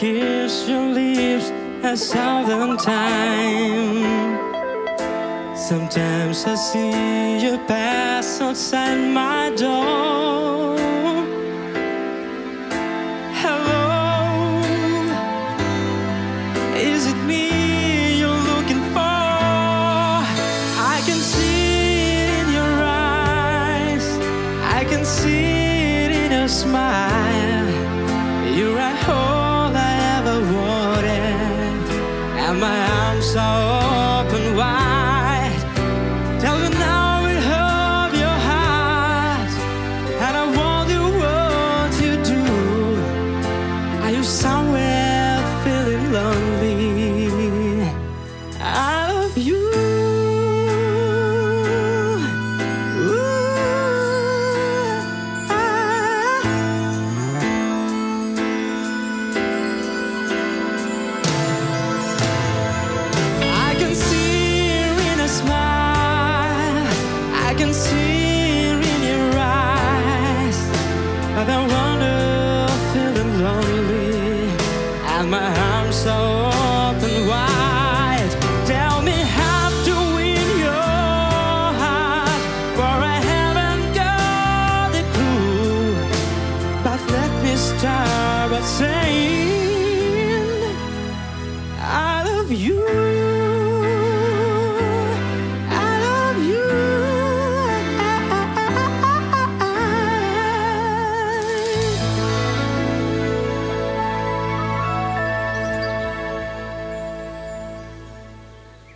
kiss your lips 1,000 times. Sometimes I see you pass outside my door. Hello, is it me you're looking for? I can see it in your eyes, I can see it in your smile. You're all I ever wanted, and my arms are